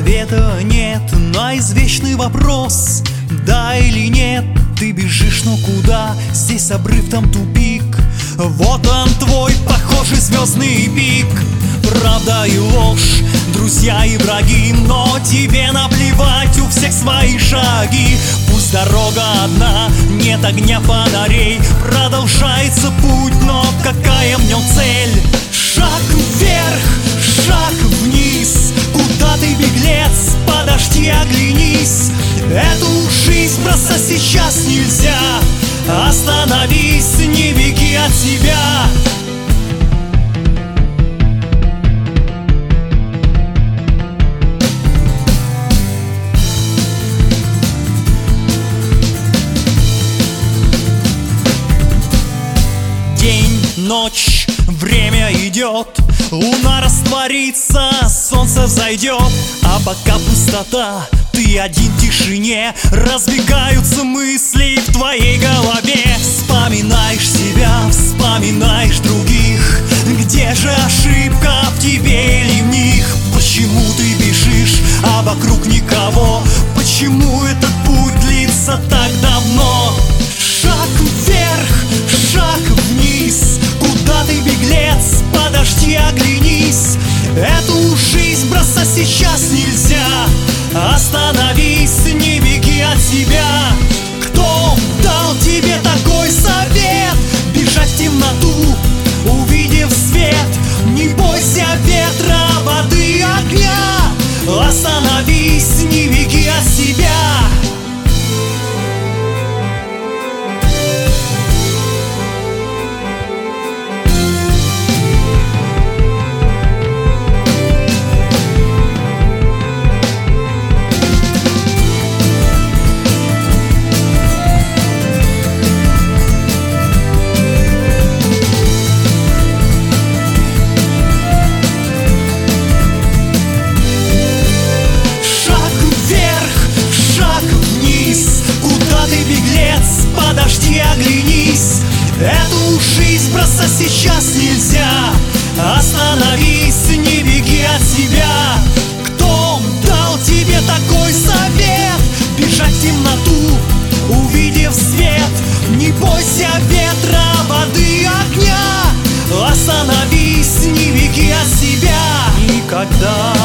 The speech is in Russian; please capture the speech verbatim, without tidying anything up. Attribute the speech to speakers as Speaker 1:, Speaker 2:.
Speaker 1: Ответа нет на извечный вопрос: да или нет. Ты бежишь, но куда? Здесь обрыв, там тупик. Вот он твой похожий звездный пик. Правда и ложь, друзья и враги, но тебе наплевать, у всех свои шаги. Пусть дорога одна, нет огня фонарей, продолжается путь, но какая в нем цель? Шаг вверх, шаг вниз. Куда ты, беглец? Подожди, оглянись. Эту жизнь бросать сейчас нельзя. Остановись, не беги от себя. День, ночь, время идет, луна растворится, солнце взойдет, а пока пустота, ты один в тишине. Разбегаются мысли в твоей голове. Вспоминаешь себя, вспоминаешь других. Где же ошибка, в тебе или в них? Почему ты бежишь, а вокруг никого? Почему этот путь длится так давно? Шаг вверх, шаг вниз. Куда ты, беглец? Подожди, оглянись. Эту жизнь бросать сейчас нельзя. Остановись, не беги от себя. Кто дал тебе такой совет? Бежать в темноту, увидев свет. Не бойся ветра, воды, огня. Остановись, не беги от себя. Подожди, оглянись. Эту жизнь бросать сейчас нельзя. Остановись, не беги от себя. Кто дал тебе такой совет? Бежать в темноту, увидев свет. Не бойся ветра, воды, огня. Остановись, не беги от себя. Никогда